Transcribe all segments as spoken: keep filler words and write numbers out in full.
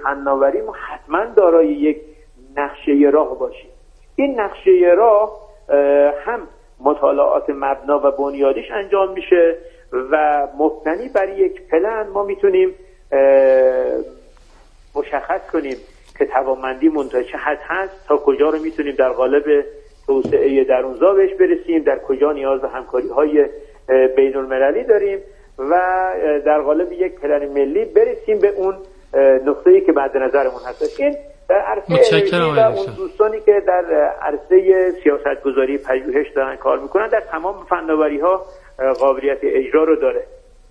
فناوری ما حتما دارای یک نقشه راه باشیم. این نقشه راه هم مطالعات مبنا و بنیادیش انجام میشه و مبتنی بر یک پلن ما میتونیم مشخص کنیم که توانمندیمون تا چه حد هست، تا کجا رو میتونیم در قالب توسعه درونزا بهش برسیم، در کجا نیاز به همکاری‌های بین المللی داریم و در قالب یک پلن ملی برسیم به اون نقطه‌ای که بعد نظرمون هست. این در عرصه انرژی و اون دوستانی که در عرصه سیاستگذاری پژوهش دارن کار میکنن در تمام فناوری‌ها قابلیت اجرا رو داره.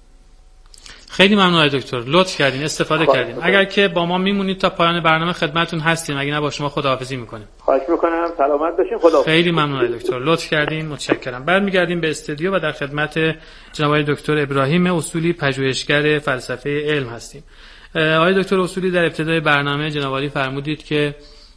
خیلی ممنون آقای دکتر، لطف کردین، استفاده کردین. اگر که با ما میمونید تا پایان برنامه خدمتتون هستیم، اگه نه با شما خداحافظی میکنیم. خواهش میکنم، سلامت باشین. خداحافظ. خیلی ممنون آقای دکتر، لطف کردین، متشکرم. برمیگردیم به استودیو و در خدمت جناب آقای دکتر ابراهیم اصولی، پژوهشگر فلسفه علم هستیم. آقای دکتر اصولی در ابتدای برنامه جناب عالی فرمودید که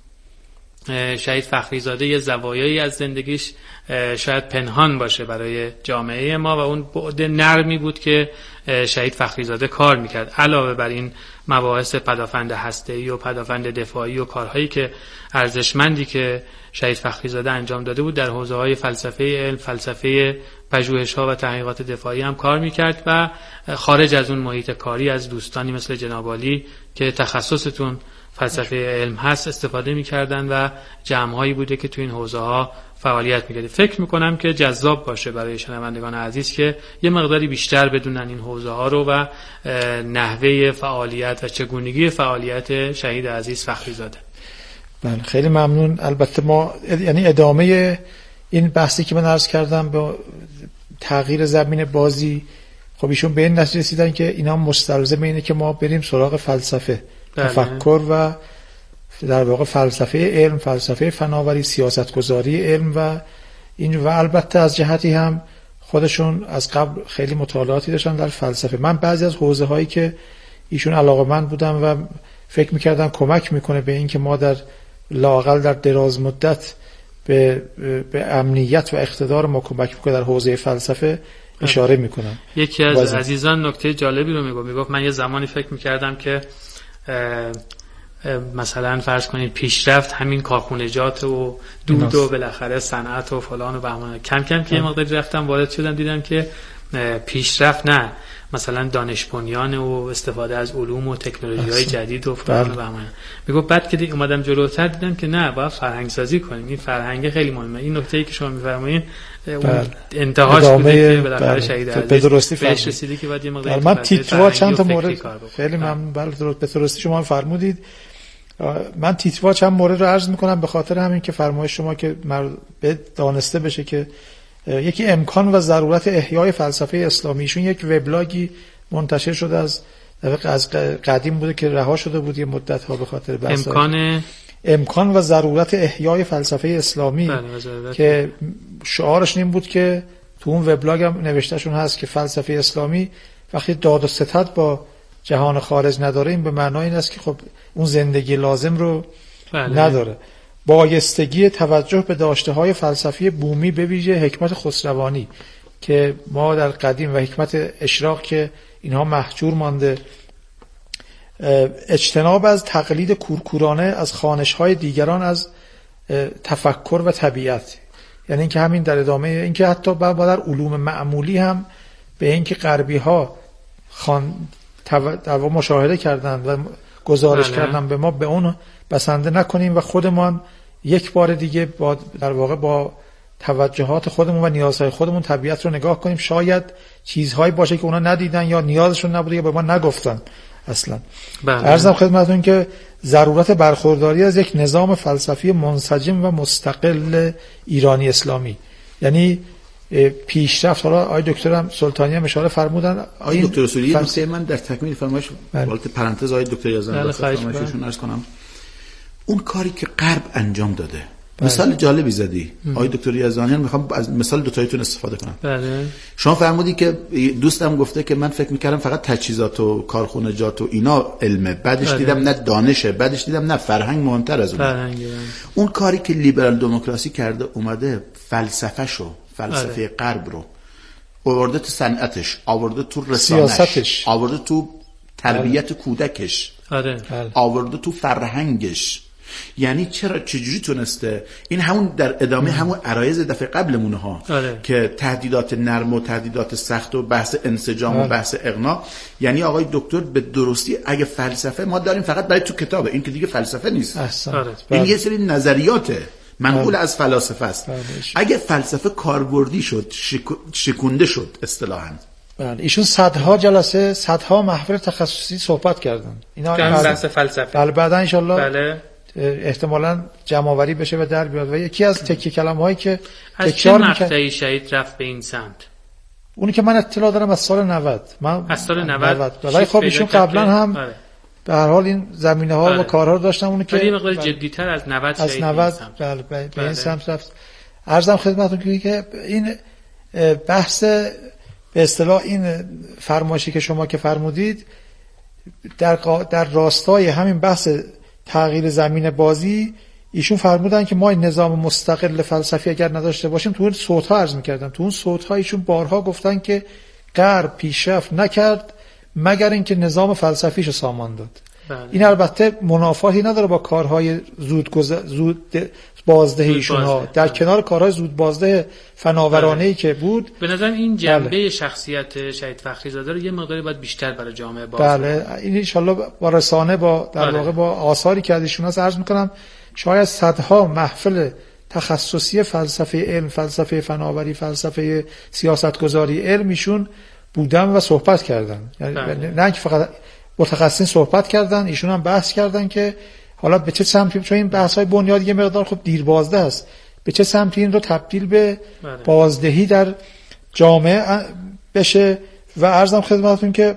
شهید فخریزاده یه زوایایی از زندگیش شاید پنهان باشه برای جامعه ما و اون بعد نرمی بود که شهید فخریزاده کار میکرد، علاوه بر این مباحث پدافند هسته‌ای و پدافند دفاعی و کارهایی که ارزشمندی که شهید فخریزاده انجام داده بود در حوزه‌های فلسفه علم، فلسفه پژوهش‌ها و تحقیقات دفاعی هم کار میکرد و خارج از اون محیط کاری از دوستانی مثل جناب عالی که تخصصتون فلسفه علم هست استفاده می‌کردن و جمع‌هایی بوده که تو این حوزه‌ها فعالیت می‌کرد. فکر می‌کنم که جذاب باشه برای شنوندگان عزیز که یه مقداری بیشتر بدونن این حوزه‌ها رو و نحوه فعالیت و چگونگی فعالیت شهید عزیز فخریزاده. بله خیلی ممنون. البته ما یعنی ادامه این بحثی که من عرض کردم با تغییر زمین بازی، خب ایشون به این نتیجه رسیدن که اینا مستلزم اینه که ما بریم سراغ فلسفه، بله. تفکر و در واقع فلسفه علم، فلسفه فناوری، سیاستگذاری علم و این و البته از جهتی هم خودشون از قبل خیلی مطالعاتی داشتن در فلسفه. من بعضی از حوزه هایی که ایشون علاقه‌مند بودم و فکر می‌کردم کمک میکنه به این که ما در لااقل در دراز مدت به به امنیت و اقتدار ما کمک میکنه در حوزه فلسفه اشاره میکنم. یکی از وزن. عزیزان نکته جالبی رو میگفت، میگفت من یه زمانی فکر میکردم که مثلا فرض کنید پیشرفت همین کارخونجات و دود و بالاخره صنعت و فلان و بهمان، کم کم که یه مقدار رفتم وارد شدم دیدم که پیشرفت نه، مثلا دانش بنیان و استفاده از علوم و تکنولوژی‌های جدید و فلان و بهمان. میگفت بعد که دیگه اومدم جلوتر دیدم که نه، باید فرهنگ سازی کنیم. این فرهنگ خیلی مهمه. این نکته‌ای که شما می‌فرمایید انتهاش بوده که بالاخره شهید عزیز بهش رسیدی که بعد یه مقدار من تیترها چند تا مورد خیلی ممنون. بله درست به درستی شما فرمودید. من تیترها چند مورد رو عرض می‌کنم به خاطر همین که فرمایش شما که به دانسته بشه که یکی امکان و ضرورت احیای فلسفه اسلامیشون یک وبلاگی منتشر شده از از قدیم بوده که رها شده بود یه مدت ها به خاطر بحث امکان امکان و ضرورت احیای فلسفه اسلامی که شعارش این بود که تو اون وبلاگ هم نوشتهشون هست که فلسفه اسلامی وقتی داد و ستد با جهان خارج نداره این به معنای این است که خب اون زندگی لازم رو بله. نداره. بایستگی توجه به داشته‌های فلسفی بومی به ویژه حکمت خسروانی که ما در قدیم و حکمت اشراق که اینها محجور مانده، اجتناب از تقلید کورکورانه از خوانش‌های دیگران از تفکر و طبیعت، یعنی اینکه همین در ادامه اینکه حتی بعد در علوم معمولی هم به اینکه غربی‌ها خان در واقع مشاهده کردن و گزارش بله. کردن به ما به اون بسنده نکنیم و خودمان یک بار دیگه با در واقع با توجهات خودمون و نیازهای خودمون طبیعت رو نگاه کنیم. شاید چیزهایی باشه که اونا ندیدن یا نیازشون نبوده یا به ما نگفتن اصلا. بله. عرضم خدمتتون که ضرورت برخورداری از یک نظام فلسفی منسجم و مستقل ایرانی اسلامی، یعنی پیشرفت. حالا آقای دکتر هم سلطانی هم اشاره فرمودن. آقای دکتر اصولی فلسفه من در تکمیل فرمایش والت پرانتز آقای دکتر یزدانی فرمایششون عرض کنم، اون کاری که غرب انجام داده بله. مثال جالبی زدی آقای دکتر یزدانی، میخوام از مثال دو تایتون استفاده کنم. بله. شما فرمودی که دوستم گفته که من فکر میکردم فقط تجهیزات و کارخونجات و اینا علمه، بعدش بله. دیدم نه دانشه، بعدش دیدم نه فرهنگ مهمتر از اون. اون کاری که لیبرال دموکراسی کرده اومده فلسفه‌شو، فلسفه بله. غرب رو آورده تو صنعتش، آورده تو رسانش، آورده تو تربیت بله. کودکش، آره. آورده تو فرهنگش. یعنی چرا چجوری تونسته این همون در ادامه ام. همون عرایض دفعه قبلمونه ها آره. که تهدیدات نرم و تهدیدات سخت و بحث انسجام آره. و بحث اقناع. یعنی آقای دکتر به درستی اگه فلسفه ما داریم فقط برای تو کتابه، این که دیگه فلسفه نیست. آره. این یه سری نظریاته منقول از فلاسفه است. اگه فلسفه کاربردی شد، شک... شکونده شد اصطلاحاً. بله ایشون صدها جلسه، صدها محفل تخصصی صحبت کردن. اینا بحث فلسفه. بله بعدا ان شاءالله بله احتمالاً جمع‌آوری بشه و در بیاد. و یکی از تکیه کلمه‌هایی که از چه مقطعی شهید رفت به این سمت؟ اونی که من اطلاع دارم از سال نود. من از سال نود. ولی خب ایشون قبلا هم آره. به هر حال این زمینه‌ها آره. و کارها رو داشتن. اونی که یه مقدار جدی‌تر از نود از نود بله به بله. این سمت رفت. عرضم خدمتتون که این بحث به اصطلاح این فرمایشی که شما که فرمودید در در راستای همین بحث تغییر زمین بازی ایشون فرمودن که ما این نظام مستقل فلسفی اگر نداشته باشیم، تو اون صوت‌ها عرض می‌کردم، تو اون صوت‌ها ایشون بارها گفتن که غرب پیشرفت نکرد مگر اینکه نظام فلسفیشو سامان داد. بله. این البته منافاتی نداره با کارهای زود گذ... زود بازده ایشون ها، در بله. کنار کارهای زود بازده فناورانه‌ای بله. که بود. به نظرم این جنبه بله. شخصیت شهید فخریزاده رو یه مقداری باید بیشتر برای جامعه باز بله کنم. این ان شاءالله با رسانه با در بله. واقع با آثاری که از ایشون هست عرض می‌کنم شاید صدها محفل تخصصی فلسفه علم، فلسفه فناوری، فلسفه سیاستگذاری علمیشون بودن و صحبت کردن. یعنی بله. نه که فقط متخصصین صحبت کردن، ایشون هم بحث کردن که حالا به چه سمتی، چون این بحث‌های بنیادی یه مقدار خب دیر بازده است، به چه سمتی این رو تبدیل به بله. بازدهی در جامعه بشه. و عرضم خدمتتون که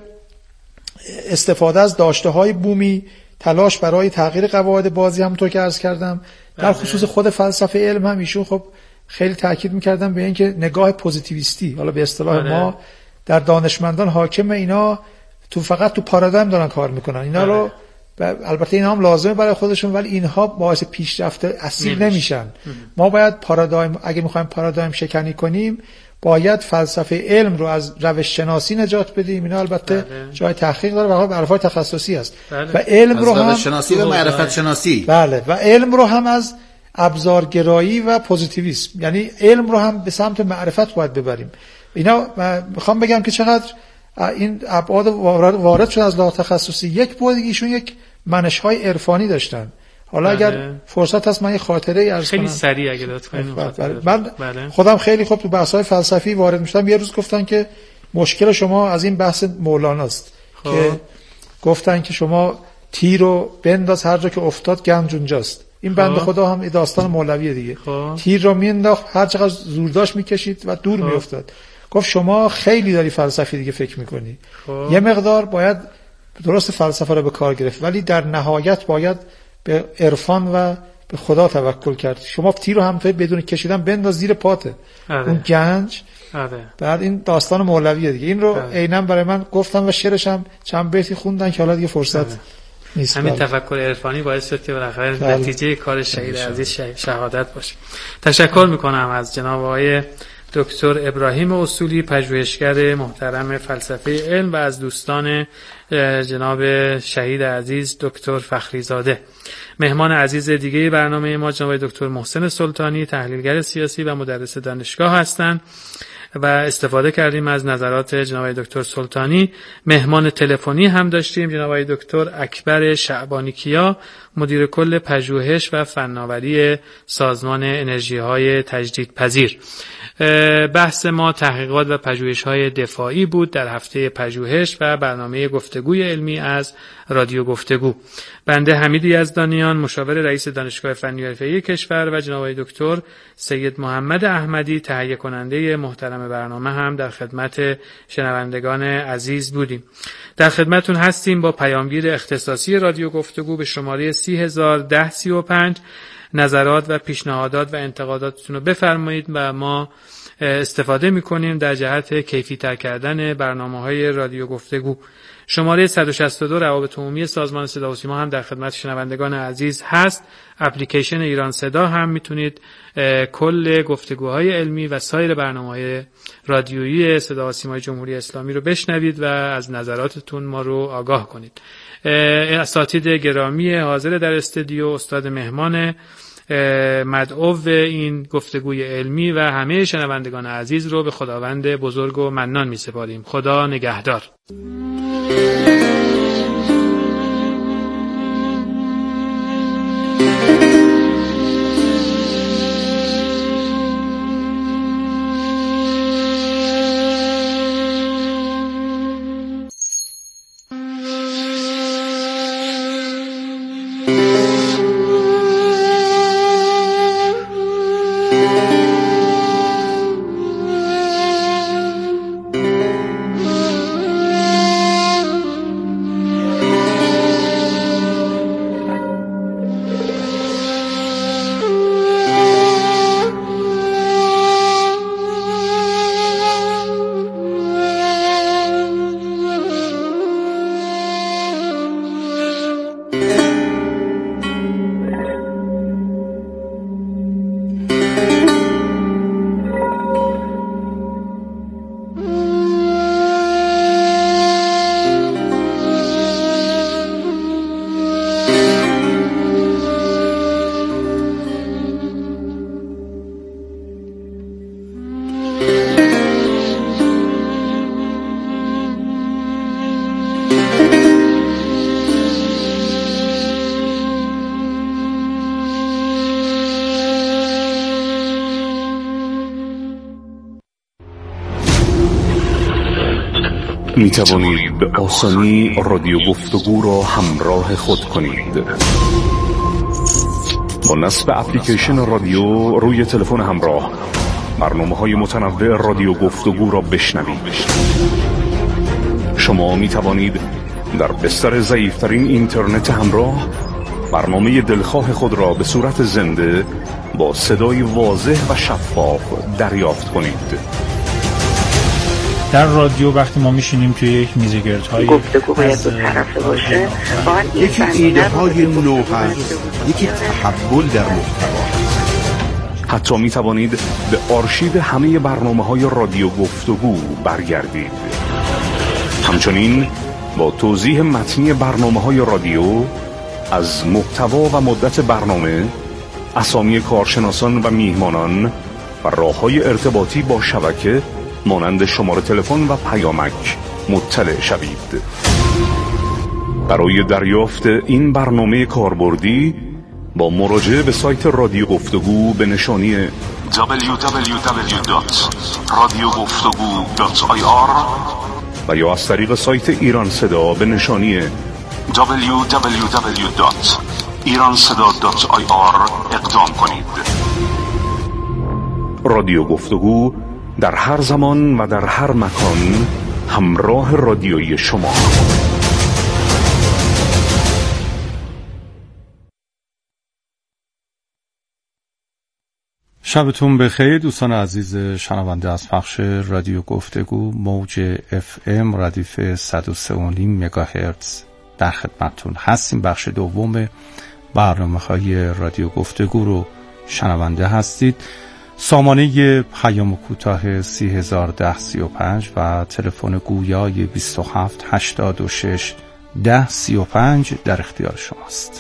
استفاده از داشته‌های بومی، تلاش برای تغییر قواعد بازی همونطور که عرض کردم بله. در خصوص خود فلسفه علم هم ایشون خب خیلی تاکید می‌کردن به اینکه نگاه پوزیتیویستی، حالا به اصطلاح بله. ما در دانشمندان حاکم، اینا تو فقط تو پارادایم دارن کار میکنن اینا بله. رو البته اینا هم لازمه برای خودشون، ولی اینها باعث پیشرفت اصیل نمیشن. ما باید پارادایم، اگه میخوایم پارادایم شکنی کنیم باید فلسفه علم رو از روش شناسی نجات بدیم. اینا البته بله. جای تحقیق داره و حرفای تخصصی است بله. و علم رو هم شناسی و معرفت شناسی بله و علم رو هم از ابزارگرایی و پوزیتیویسم، یعنی علم رو هم به سمت معرفت باید ببریم. اینا میخوام بگم که چقدر این ابعاد وارد شد از لحاظ تخصصی. یک بود ایشون یک منش‌های عرفانی داشتن. حالا بله. اگر فرصت هست من یه خاطره ای عرض کنم خیلی سریع اگه لطف کنید. من بله. خودم خیلی خوب تو بحث‌های فلسفی وارد میشدم. یه روز گفتن که مشکل شما از این بحث مولاناست خب. که گفتن که شما تیر رو بنداز هر جا که افتاد گنج اونجاست. این خب. بنده خدا هم داستان مولویه دیگه خب. تیر رو مینداخت هر چقدر زور داشت میکشید و دور خب. میافتاد. گفت شما خیلی داری فلسفی دیگه فکر میکنی خب. یه مقدار باید درست فلسفه رو به کار گرفت، ولی در نهایت باید به عرفان و به خدا توکل کرد. شما تیر رو هم بدون کشیدن بنداز زیر پاته آره. اون گنج آره. بعد این داستان مولویه دیگه. این رو عیناً برای من گفتم و شعرش هم چند بیتی خوندن که حالا دیگه فرصت آره. نیست. همین تفکر عرفانی باعث شد که بالاخره نتیجه کار شهید عزیز شهادت باشه. تشکر میکنم از جناب آقای دکتر ابراهیم اصولی، پژوهشگر محترم فلسفه علم، و از دوستان جناب شهید عزیز دکتر فخریزاده. مهمان عزیز دیگه برنامه ما جناب دکتر محسن سلطانی، تحلیلگر سیاسی و مدرس دانشگاه هستند و استفاده کردیم از نظرات جناب دکتر سلطانی. مهمان تلفنی هم داشتیم، جناب دکتر اکبر شعبانی کیا، مدیر کل پژوهش و فناوری سازمان انرژی‌های تجدیدپذیر. بحث ما تحقیقات و پژوهش‌های دفاعی بود در هفته پژوهش و برنامه گفتگوی علمی از رادیو گفتگو. بنده حمید یزدانیان، مشاور رئیس دانشگاه فنی و حرفه‌ای کشور، و جناب دکتر سید محمد احمدی، تهیه کننده محترم برنامه، هم در خدمت شنوندگان عزیز بودیم. در خدمتون هستیم با پیامگیر اختصاصی رادیو گفتگو به شماره سی هزار و ده سی و پنج. نظرات و پیشنهادات و انتقاداتتون رو بفرمایید و ما استفاده می‌کنیم در جهت کیفی‌تر کردن برنامه‌های رادیو گفتگو. شماره صد و شصت و دو روابط عمومی سازمان صدا و سیما هم در خدمت شنوندگان عزیز هست. اپلیکیشن ایران صدا هم میتونید کل گفتگوهای علمی و سایر برنامه‌های رادیویی صدا و سیمای جمهوری اسلامی رو بشنوید و از نظراتتون ما رو آگاه کنید. اساتید گرامی حاضر در استودیو، استاد مهمان مدعو این گفتگوی علمی و همه شنوندگان عزیز رو به خداوند بزرگ و منان می سپاریم. خدا نگهدار. می توانید به آسانی رادیو گفتگو را همراه خود کنید. با نصب اپلیکیشن رادیو روی تلفن همراه برنامه‌های متنوع رادیو گفتگو را بشنوید. شما می توانید در بستر ضعیف‌ترین اینترنت همراه برنامه دلخواه خود را به صورت زنده با صدای واضح و شفاف دریافت کنید. در رادیو وقتی ما میشینیم توی یک میز گردهای گفتگو باید دو طرفه باشه، یکی ایده های نو هست، یکی تحول در محتوا. حتی می توانید به آرشیو همه برنامه‌های رادیو گفتگو برگردید. همچنین با توضیح متنی برنامه‌های رادیو از محتوا و مدت برنامه، اسامی کارشناسان و میهمانان و راه‌های ارتباطی با شبکه مانند شماره تلفن و پیامک مطلع شوید. برای دریافت این برنامه کاربردی با مراجعه به سایت رادیو گفتگو به نشانی دبلیو دبلیو دبلیو دات رادیو گفتگو دات آی آر و یا از طریق سایت ایران صدا به نشانی دبلیو دبلیو دبلیو دات ایران صدا دات آی آر اقدام کنید. رادیو گفتگو در هر زمان و در هر مکان همراه رادیویی شما. شبتون بخیر دوستان عزیز شنونده از پخش رادیو گفتگو موج اف ام ردیف صد و سه و نیم مگاهرتز در خدمتتون هستیم. بخش دوم برنامه‌های رادیو گفتگو رو شنونده هستید. سامانه پیام کوتاه سی هزار ده سی و پنج و تلفن گویای بیست و هفت هشتاد و شش ده سی و پنج در اختیار شماست.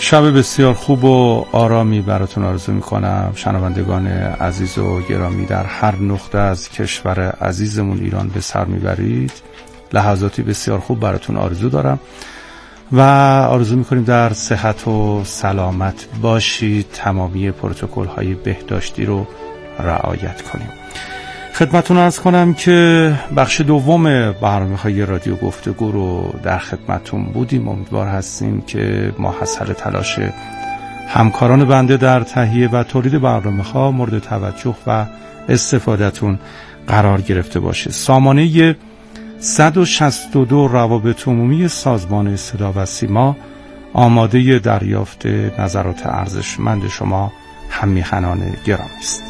شب بسیار خوب و آرامی براتون آرزو میکنم شنوندگان عزیز و گرامی در هر نقطه از کشور عزیزمون ایران به سر میبرید. لحظاتی بسیار خوب براتون آرزو دارم و آرزو میکنیم در صحت و سلامت باشید، تمامی پروتکل های بهداشتی رو رعایت کنیم. خدمتون عرض کنم که بخش دوم برنامه‌های رادیو گفتگو رو در خدمتون بودیم. امیدوار هستیم که ما حاصل تلاش همکاران بنده در تهیه و تولید برنامه‌ها مورد توجه و استفادهتون قرار گرفته باشه. سامانه صد و شصت و دو روابط عمومی سازمان صدا و سیما آماده دریافت نظرات ارزشمند شما هم‌میهنان گرامی است.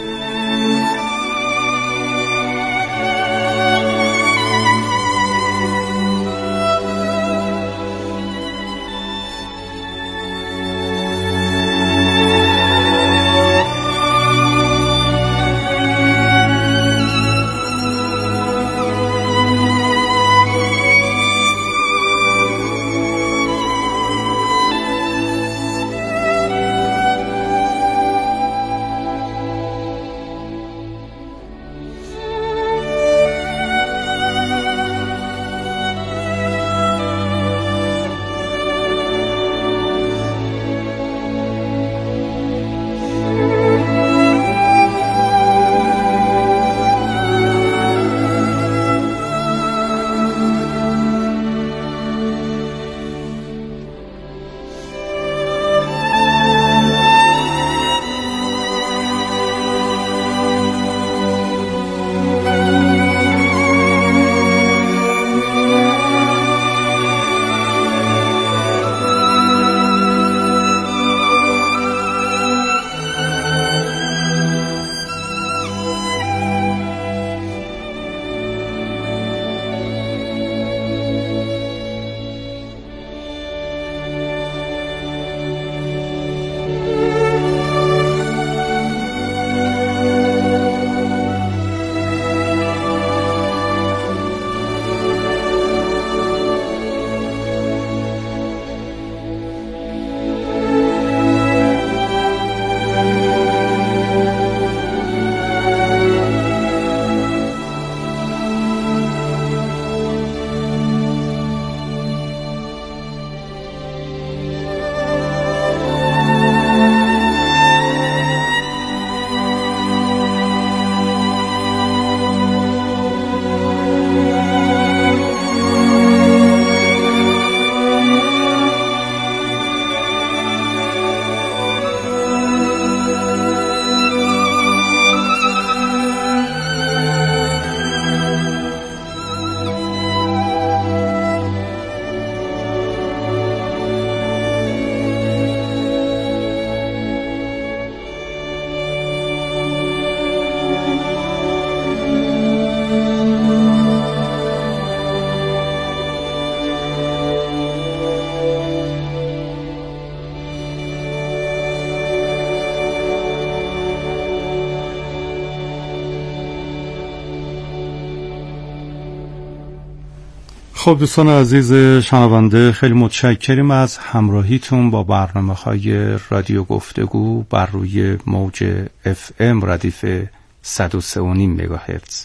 خب دوستان عزیز شنونده، خیلی متشکریم از همراهیتون با برنامه‌های رادیو گفتگو بر روی موج اف ام ردیف صد و سه و نیم مگاهرتز.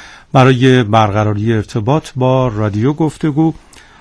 برای برقراری ارتباط با رادیو گفتگو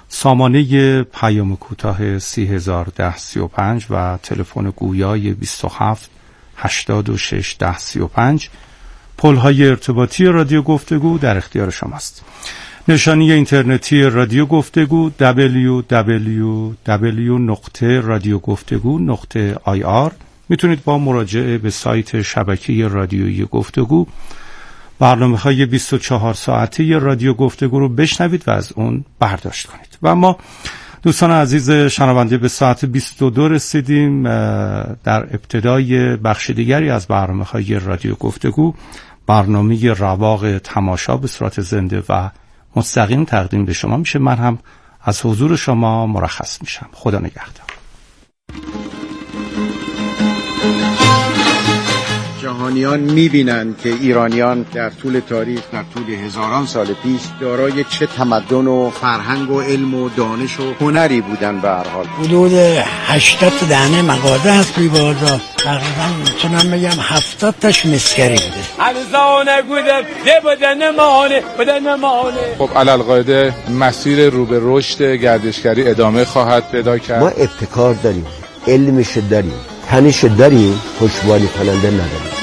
سامانه پیام کوتاه سی هزار ده سی و پنج و تلفن گویای بیست و هفت هشتاد و شش ده سی و پنج پل‌های ارتباطی رادیو گفتگو در اختیار شماست. نشانی اینترنتی رادیو گفتگو دبلیو دبلیو دبلیو نقطه رادیو گفتگو نقطه آی آر. میتونید با مراجعه به سایت شبکه رادیویی گفتگو برنامه‌های بیست و چهار ساعته رادیو گفتگو رو بشنوید و از اون برداشت کنید. و ما دوستان عزیز شنونده به ساعت بیست و دو رسیدیم. در ابتدای بخش دیگری از برنامه‌های رادیو گفتگو، برنامه رواق تماشا به صورت زنده و مستقیم تقدیم به شما میشه. من هم از حضور شما مرخص میشم. خدا نگهدار. جهانیان می‌بینند که ایرانیان در طول تاریخ، در طول هزاران سال پیش دارای چه تمدن و فرهنگ و علم و دانش و هنری بودن. به هر حال حدود هشتاد دانه مغازه هست توی بازار، تقریبا میتونم بگم هفتاد تاش مسکری بوده. ارزانه گوده بدن مانه بدن مانه. خب علالقاعده مسیر رو به رشد گردشگری ادامه خواهد پیدا کرد. ما ابتکار داریم، علمش داریم، تنش داریم، پشتوانه کننده نداریم.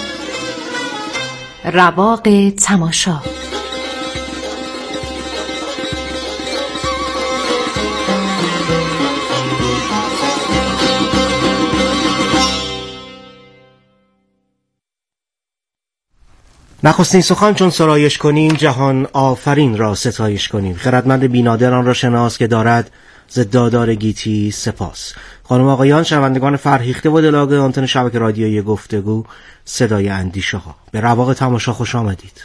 رواق تماشا. نخستین سخن چون سرایش کنیم جهان آفرین را ستایش کنیم. خردمند بینادران را شناس که دارد ز دادار گیتی سپاس. خانم آقایان شنوندگان فرهیخته و دلاگه آنتن شبکه رادیویی گفتگو صدای اندیشه ها، به رواق تماشا خوش آمدید.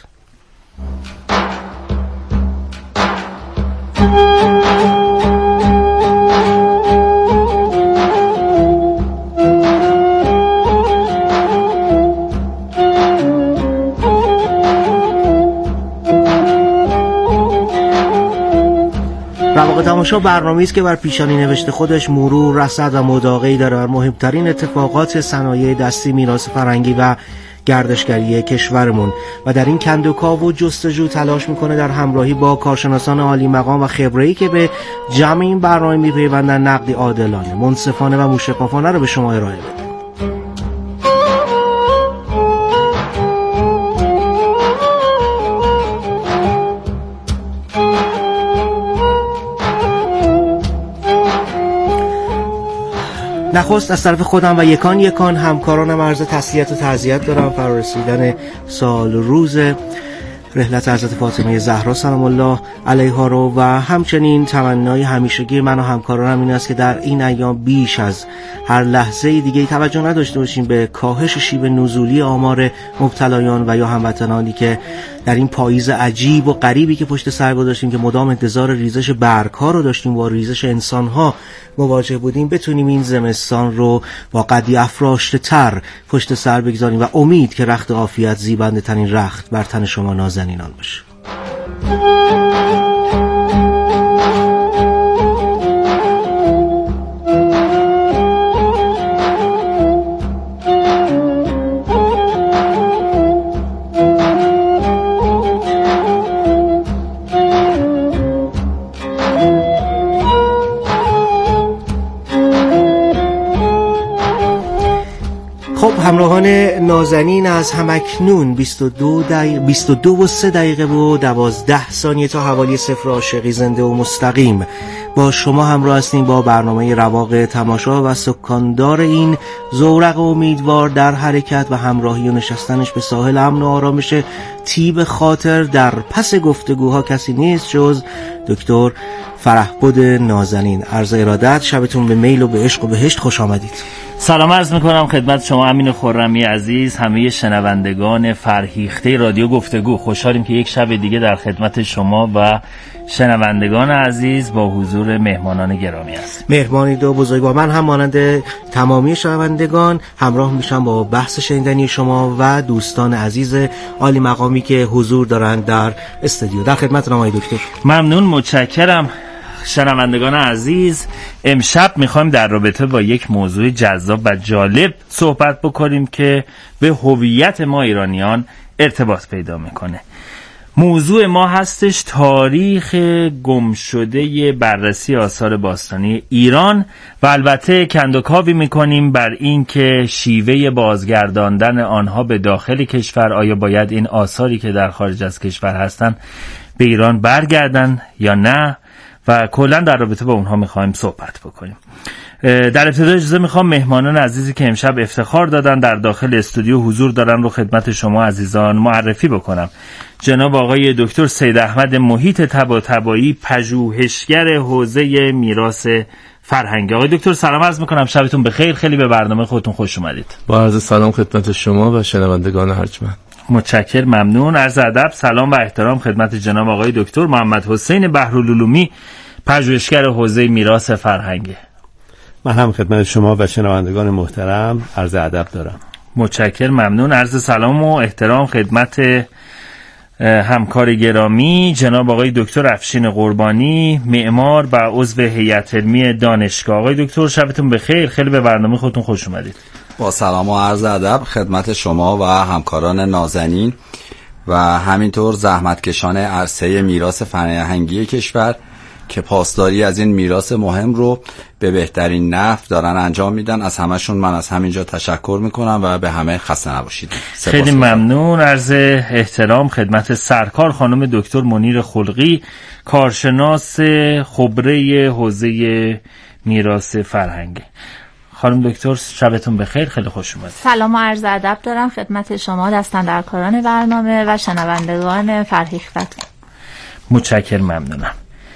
رواق تماشا برنامه‌ای است که بر پیشانی نوشته خودش مرور، رصد و مداقه‌ای داره بر مهمترین اتفاقات صنایع دستی، میراث فرهنگی و گردشگری کشورمون و در این کندوکاو و جستجو تلاش میکنه در همراهی با کارشناسان عالی مقام و خبره‌ای که به جمع این برنامه میپیوندن نقدی عادلانه، منصفانه و موشکافانه رو به شما ارائه بده. نخست از طرف خودم و یکان یکان همکارانم عرض تسلیت و تعزیت دارم فرارسیدن سال روز رحلت حضرت فاطمه زهرا سلام الله علیها رو و همچنین تمنای همیشگی من و همکارانم این است که در این ایام بیش از هر لحظه دیگه توجه نداشته باشیم به کاهش شیب نزولی آمار مبتلایان و یا هموطنانی که در این پاییز عجیب و غریبی که پشت سر گذاشتیم که مدام انتظار ریزش برگ‌ها رو داشتیم و ریزش انسان‌ها مواجه بودیم، بتونیم این زمستان رو با قدی افراشته تر پشت سر بگذاریم و امید که رخت عافیت زیبنده ترین رخت بر تن شما نازنینان باشه. همراهان نازنین از همکنون بیست و دو دقیقه بیست و دو و سه دقیقه و دوازده ثانیه تا حوالی صفر عاشقی زنده و مستقیم با شما همراه هستیم با برنامه رواق تماشا و سکاندار این زورق امیدوار در حرکت و همراهی و نشستنش به ساحل امن و آرامش طیب خاطر در پس گفتگوها کسی نیست جز دکتر فرهبد نازنین. عرض ارادت، شبتون به میل و به عشق و بهشت خوش آمدید. سلام عرض میکنم خدمت شما امین خرمی عزیز، همه شنوندگان فرهیخته رادیو گفتگو. خوشحالیم که یک شب دیگه در خدمت شما و شنوندگان عزیز با حضور مهمانان گرامی است. مهمانی دو بزرگ با من هم مانند تمامی شنوندگان همراه میشم با بحث شنیدنی شما و دوستان عزیز عالی مقامی که حضور دارند در استودیو. در خدمت آقای دکتر. ممنون، متشکرم. شنوندگان عزیز، امشب میخوایم در رابطه با یک موضوع جذاب و جالب صحبت بکنیم که به هویت ما ایرانیان ارتباط پیدا میکنه. موضوع ما هستش تاریخ گمشده بررسی آثار باستانی ایران و البته کندوکاوی میکنیم بر این که شیوه بازگرداندن آنها به داخل کشور، آیا باید این آثاری که در خارج از کشور هستن به ایران برگردن یا نه، و کلا در رابطه با اونها میخوایم صحبت بکنیم. در ابتدا اجازه میخوام مهمانان عزیزی که امشب افتخار دادن در داخل استودیو حضور دارن رو خدمت شما عزیزان معرفی بکنم. جناب آقای دکتر سید احمد محیط طباطبایی، پژوهشگر حوزه میراث فرهنگی. آقای دکتر سلام عرض میکنم، شبتون بخیر، خیلی به برنامه خودتون خوش اومدید. با عرض سلام خدمت شما و شنوندگان ارجمند. متشکر، ممنون. عرض ادب، سلام و احترام خدمت جناب آقای دکتر محمد حسین بحرالعلومی، پژوهشگر حوزه میراث فرهنگی. من هم خدمت شما و شنوندگان محترم عرض ادب دارم. متشکرم، ممنون. عرض سلام و احترام خدمت همکار گرامی جناب آقای دکتر افشین قربانی، معمار و عضو هیئت علمی دانشگاه. آقای دکتر شبتون بخیر، خیلی به برنامه خودتون خوش اومدید. با سلام و عرض ادب خدمت شما و همکاران نازنین و همینطور زحمتکشان عرصه میراث فرهنگی کشور که پاسداری از این میراث مهم رو به بهترین نحو دارن انجام میدن. از همشون من از همینجا تشکر میکنم و به همه خسته نباشید. خیلی ممنون. عرض احترام خدمت سرکار خانم دکتر منیر خلقی، کارشناس خبره حوزه میراث فرهنگی. خانم دکتر شبتون بخیر، خیلی خوش اومدید. سلام و عرض ادب دارم خدمت شما دستاندرکاران برنامه و شنوندگان فرهیختتون. متشکرم، ممنونم.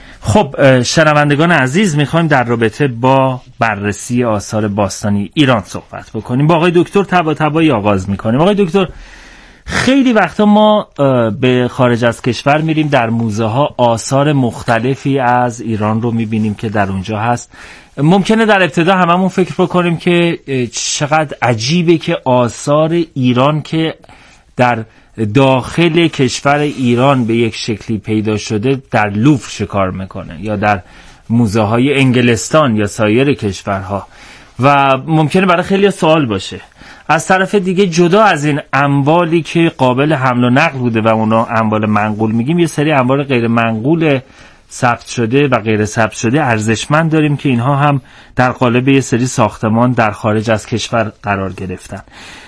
خب شنوندگان عزیز، میخوایم در رابطه با بررسی آثار باستانی ایران صحبت بکنیم. با آقای دکتر تبا تبایی آغاز میکنیم. آقای دکتر، خیلی وقتا ما به خارج از کشور میریم، در موزه ها آثار مختلفی از ایران رو میبینیم که در اونجا هست. ممکنه در ابتدا هممون فکر بکنیم که چقدر عجیبه که آثار ایران که در داخل کشور ایران به یک شکلی پیدا شده در لوور شکار میکنه یا در موزه های انگلستان یا سایر کشورها و ممکنه برای خیلی سوال باشه. از طرف دیگه جدا از این اموالی که قابل حمل و نقل بوده و اونا اموال منقول میگیم، یه سری اموال غیر منقول ثبت شده و غیر ثبت شده ارزشمند داریم که اینها هم در قالب یه سری ساختمان در خارج از کشور قرار گرفتن.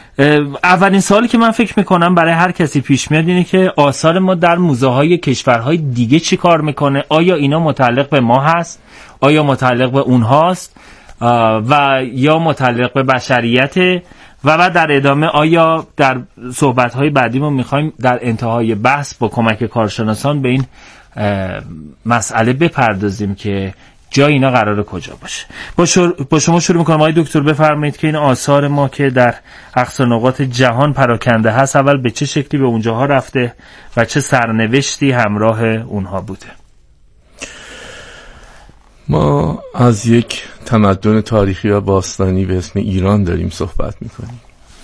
اولین سوالی که من فکر میکنم برای هر کسی پیش میاد اینه که آثار ما در موزه های کشورهای دیگه چی کار میکنه؟ آیا اینا متعلق به ما هست؟ آیا متعلق به اونهاست؟ و یا متعلق به بشریت؟ و بعد در ادامه آیا در صحبت‌های بعدیمون میخوایم در انتهای بحث با کمک کارشناسان به این مسئله بپردازیم که جای اینا قراره کجا باشه. با, شر... با شما شروع میکنم. آقای دکتر بفرمایید که این آثار ما که در اقصا نقاط جهان پراکنده هست، اول به چه شکلی به اونجاها رفته و چه سرنوشتی همراه اونها بوده؟ ما از یک تمدن تاریخی و باستانی به اسم ایران داریم صحبت میکنیم.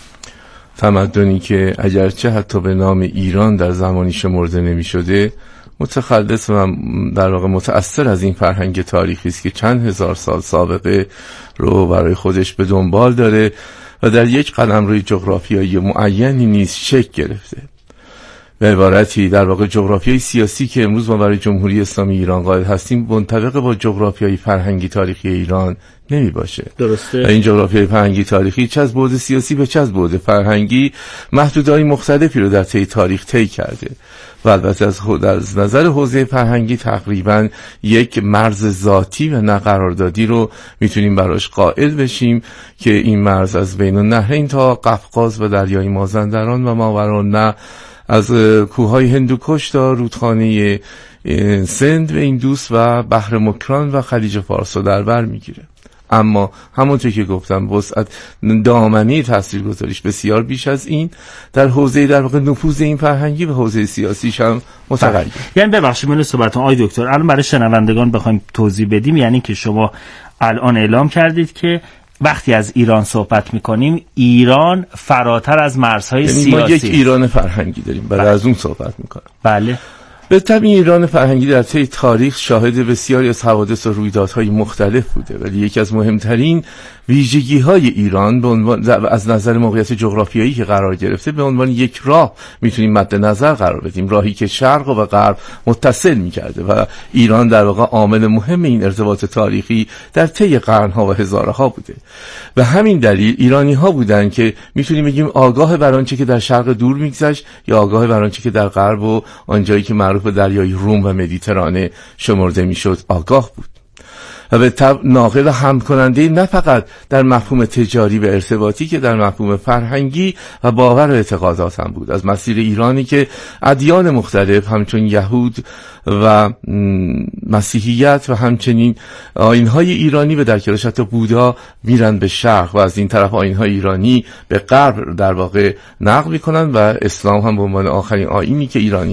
تمدنی که اگرچه حتی به نام ایران در زمانی شمرده نمی شده، متخلص و در واقع متأثر از این فرهنگ تاریخی است که چند هزار سال سابقه رو برای خودش به دنبال داره و در یک قلمروی جغرافیایی معینی نیز شکل گرفته. به عبارتی در واقع جغرافیای سیاسی که امروز ما برای جمهوری اسلامی ایران قائل هستیم منطبق با جغرافیای فرهنگی تاریخی ایران نمی باشه. درسته. و این جغرافیای فرهنگی تاریخی چه از بعد سیاسی به چه از بعد فرهنگی محدودهای مختلفی رو در طی تاریخ طی کرده و البته از خود از نظر حوزه فرهنگی تقریبا یک مرز ذاتی و نه قراردادی رو میتونیم براش قائل بشیم که این مرز از بین النهرین تا قفقاز و دریای مازندران و ماوراءالنهر، از کوههای هندوکش تا رودخانه سند و ایندوس و بحر مکران و خلیج فارس رو در بر میگیره. اما همونطور که گفتم وسعت دامنه تاثیرگذاریش بسیار بیش از این در حوزه در واقع نفوذ این فرهنگی و حوزه سیاسیش هم متغیر. یعنی ببخشید من صحبتون آقای دکتر الان برای شنوندگان بخوایم توضیح بدیم، یعنی که شما الان اعلام کردید که وقتی از ایران صحبت میکنیم ایران فراتر از مرزهای یعنی سیاسی، ما یک ایران فرهنگی داریم، بعد از اون صحبت میکنم. بله. به طبع ایران فرهنگی در طی تاریخ شاهد بسیاری از حوادث و رویدادهای مختلف بوده، ولی یکی از مهمترین ویژگی‌های ایران به عنوان از نظر موقعیت جغرافیایی که قرار گرفته به عنوان یک راه میتونیم مد نظر قرار بدیم، راهی که شرق و غرب متصل می‌کرده و ایران در واقع عامل مهم این ارتباط تاریخی در طی قرن‌ها و هزارها بوده. به همین دلیل ایرانی‌ها بودند که میتونیم بگیم آگاه بر آنچه که در شرق دور می‌گذشت یا آگاه بر آنچه که در غرب و آنجایی که معروف به دریای روم و مدیترانه شمرده میشد آگاه بود و به طب ناقل هم کننده نه فقط در مفهوم تجاری و ارتباطی که در مفهوم فرهنگی و باور و اعتقادات هم بود. از مسیر ایرانی که ادیان مختلف همچون یهود و مسیحیت و همچنین آیین‌های ایرانی و در کنارش حتی بودا میرن به شرق و از این طرف آیین‌های ایرانی به غرب در واقع نقل می‌کنن و اسلام هم به عنوان آخرین آیینی که ایرانی